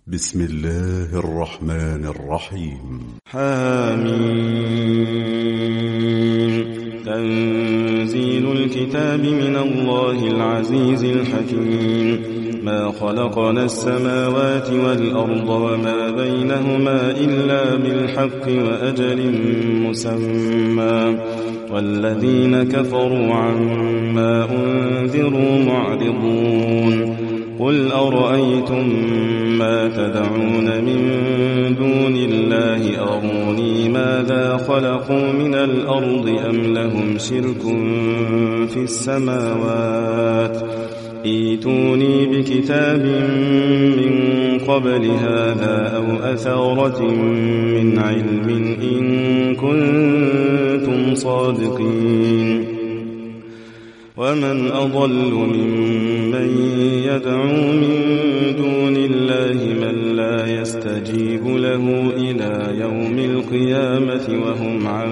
بسم الله الرحمن الرحيم. حميم. تنزيل الكتاب من الله العزيز الحكيم. ما خلقنا السماوات والأرض وما بينهما إلا بالحق وأجل مسمى، والذين كفروا عما أنذروا معرضون. قل أرأيتم ما تدعون من دون الله أروني ماذا خلقوا من الأرض أم لهم شرك في السماوات؟ ائتوني بكتاب من قبل هذا أو أثارة من علم إن كنتم صادقين. ومن أضل ممن يدعو من دون الله من لا يستجيب له إلى يوم القيامة وهم عن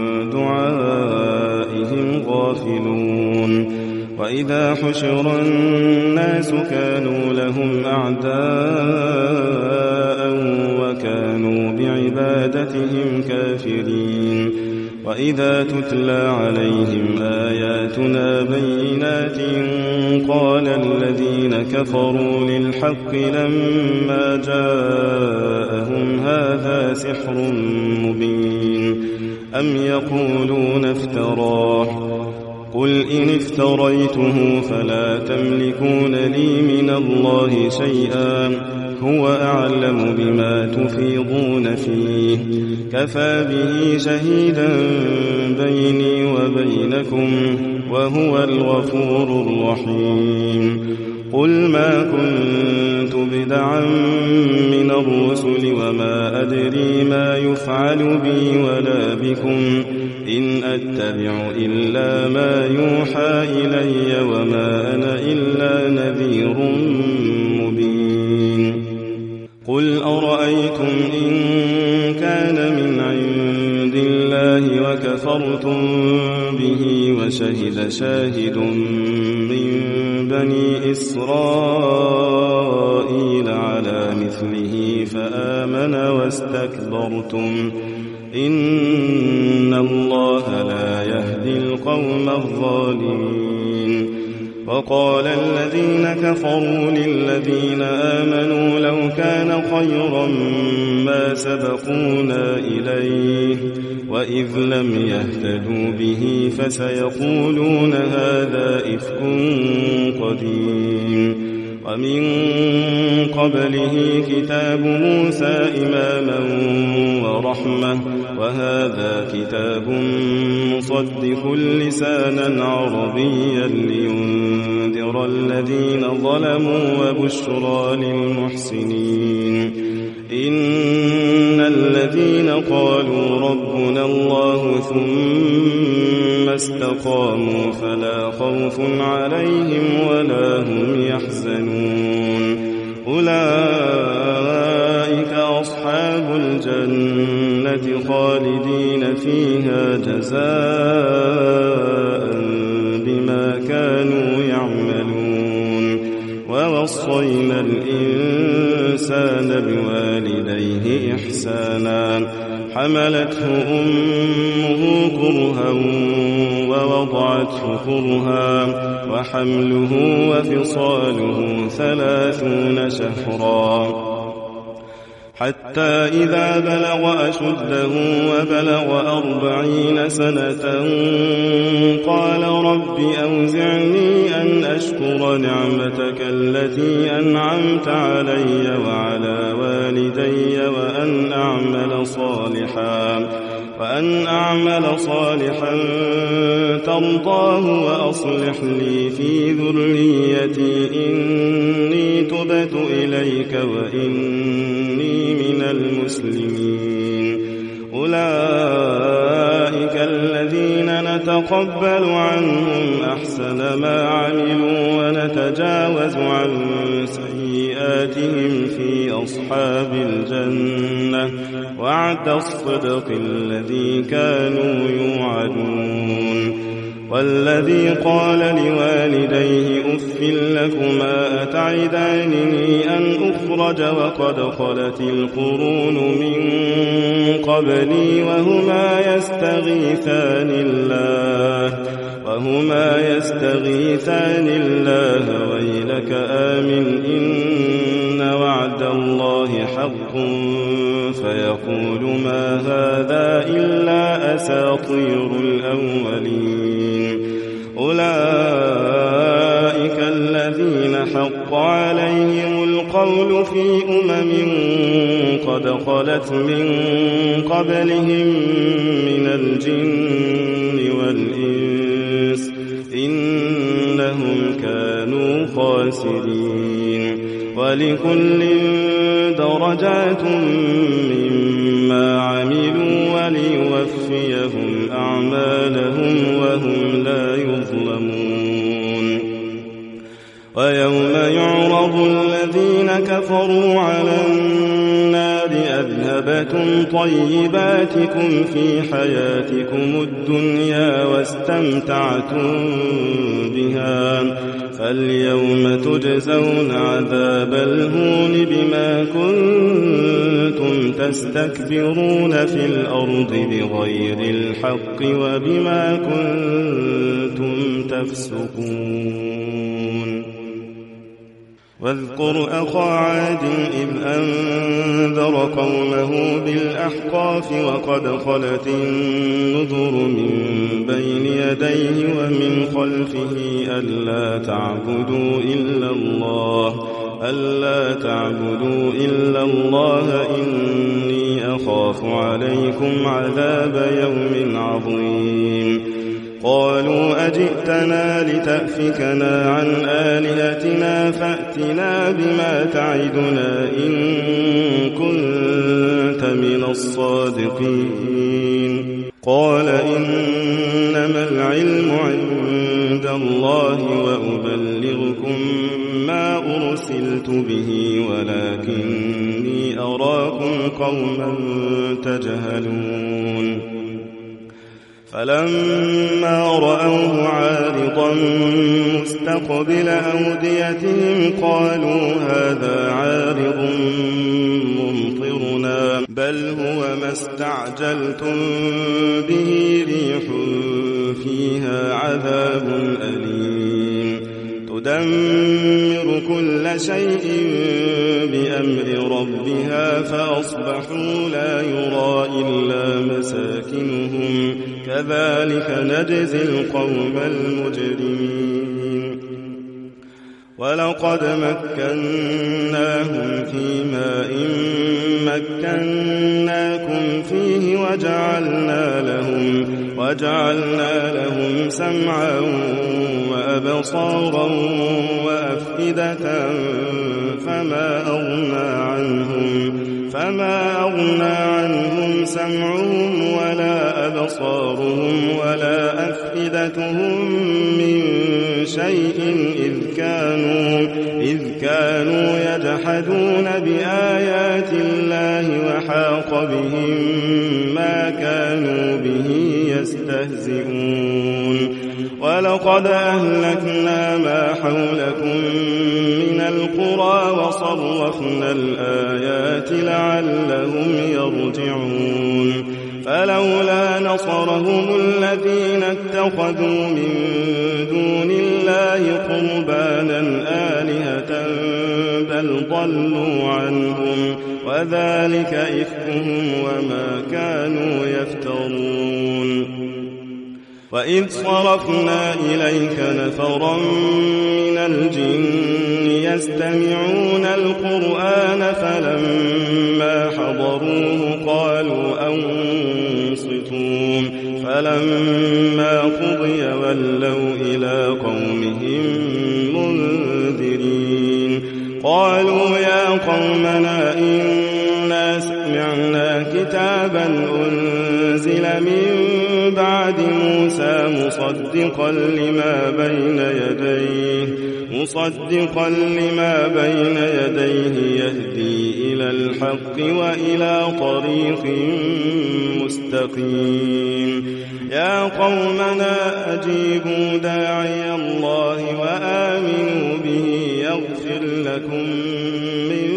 دعائهم غافلون. وإذا حشر الناس كانوا لهم أعداء وكانوا بعبادتهم كافرين. وإذا تتلى عليهم آياتنا بينات قال الذين كفروا للحق لما جاءهم هذا سحر مبين أم يقولون افتراه؟ قل إن افتريته فلا تملكون لي من الله شيئا هو أعلم بما تفيضون فيه كفى به شهيدا بيني وبينكم وهو الغفور الرحيم. قل ما كنت بدعا من الرسل وما أدري ما يفعل بي ولا بكم إن أتبع إلا ما يوحى إلي وما أنا إلا نذير مبين. قل أرأيتم إن كان من عند الله وكفرتم به وشهد شاهد من بني إسرائيل على مثله فآمن واستكبرتم إن الله لا يهدي القوم الظالمين. وقال الذين كفروا للذين آمنوا لو كان خيرا ما سبقونا إليه وإذ لم يهتدوا به فسيقولون هذا إفك قديم. ومن قبله كتاب موسى إماما ورحمة وهذا كتاب مصدق لسانا عربيا لينذر الذين ظلموا وبشرى للمحسنين. إن الذين قالوا ربنا الله ثم استقاموا فلا خوف عليهم ولا هم يحزنون. أولئك أصحاب الجنة خالدين فيها جزاء بما كانوا يعملون. ووصينا الإنسان بوالديه إحسانا حملته أمه كرها ووضعته كرها وحمله وفصاله 30 شهرا حتى إذا بلغ أشده وبلغ 40 سنة قال رب أوزعني أن أشكر نعمتك التي أنعمت علي وعلى والدي وأن أعمل صالحا ترضاه وأصلح لي في ذريتي إني تبت إليك وإني من المسلمين. أولئك الذين نتقبل عنهم أحسن ما عملوا ونتجاوز عن سيئاتهم في أصحاب الجنة وعد الصدق الذي كانوا يوعدون. والذي قال لوالديه أف لكما أتعدانني أن أخرج وقد خلت القرون من قبلي وهما يستغيثان الله ويلك آمن إن وعد الله حق فيقول ما هذا إلا أساطير الأولين أولئك الذين حق عليهم القول في قد خلت من قبلهم من الجن والإنس إنهم كانوا خاسرين ولكل درجات مما عملوا وليوفيهم أعمالهم وهم لا يظلمون ويوم يعرض الذين كفروا على النار أذهبتم طيباتكم في حياتكم الدنيا واستمتعتم بها فاليوم تجزون عذاب الهون بما كنتم تستكبرون في الأرض بغير الحق وبما كنتم تفسقون واذكر أخا عاد إذ أنذر قومه بالأحقاف وقد خلت النذر من بين يديه ومن خلفه ألا تعبدوا إلا الله إني أخاف عليكم عذاب يوم عظيم قالوا أجئتنا لتأفكنا عن آلهتنا فأتنا بما تعدنا إن كنت من الصادقين قال إنما العلم عند الله وأبلغكم ما أرسلت به ولكني أراكم قوما تجهلون فلما رأوه عارضا مستقبل أوديتهم قالوا هذا عارض ممطرنا بل هو ما استعجلتم به ريح فيها عذاب أليم تدمر كل شيء بأمر ربها فأصبحوا لا يرى إلا مساكنهم كذلك نجزي القوم المجرمين ولقد مكناهم في ماء مكناكم فيه وجعلنا لهم سمعا وأبصارا وأفئدة فما أغنى عنهم سمعهم ولا أبصارهم ولا أفئدتهم من شيء إذ كانوا يجحدون بآيات الله وحاق بهم ما كانوا به يستهزئون ولقد أهلكنا ما حولكم من القرى وصرفنا الآيات لعلهم يرجعون فلولا نصرهم الذين اتخذوا من دون الله قربانا آلهة بل ضلوا عنهم وذلك إفكهم وما كانوا يفترون وإذ صرفنا إليك نفرا من الجن يستمعون القرآن فلما حضروه قالوا أنصتوا فلما قضي ولوا إلى قومهم منذرين قالوا يا قومنا إنا سمعنا كتابا أنزل من بعد موسى مصدقا لما بين يديه مصدقا لما بين يديه يهدي إلى الحق وإلى طريق مستقيم يا قومنا أجيبوا داعي الله وآمنوا به يغفر لكم من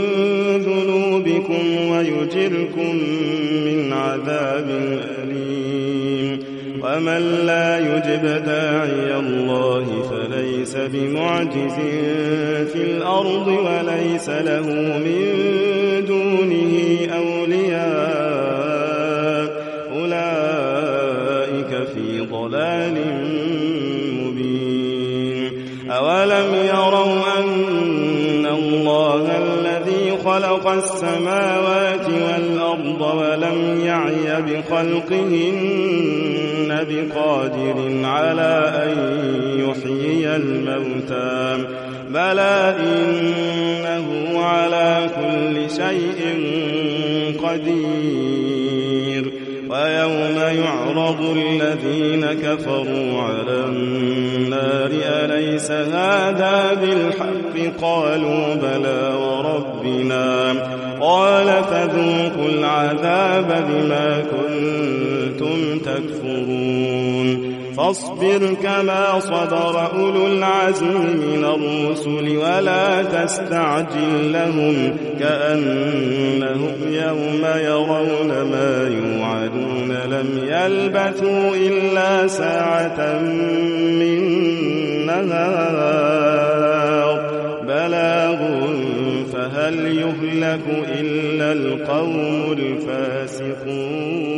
ذنوبكم ويجركم من عذاب أليم ومن لا يجب داعي الله فليس بمعجز في الأرض وليس له من دونه أولياء أولئك في ضلال مبين أولم يروا أن الله الذي خلق السماوات والأرض ولم يعي بخلقهن بقادر على أن يحيي الموتى بلى إنه على كل شيء قدير ويوم يعرض الذين كفروا على النار أليس هذا بالحق قالوا بلى وربنا قال فذوقوا العذاب بما كنتم تكفرون فاصبر كما صبر أولو العزم من الرسل ولا تستعجل لهم كأنهم يوم يرون ما يوعدون لم يلبثوا إلا ساعة من نهار بلاغ فهل يهلك إلا القوم الفاسقون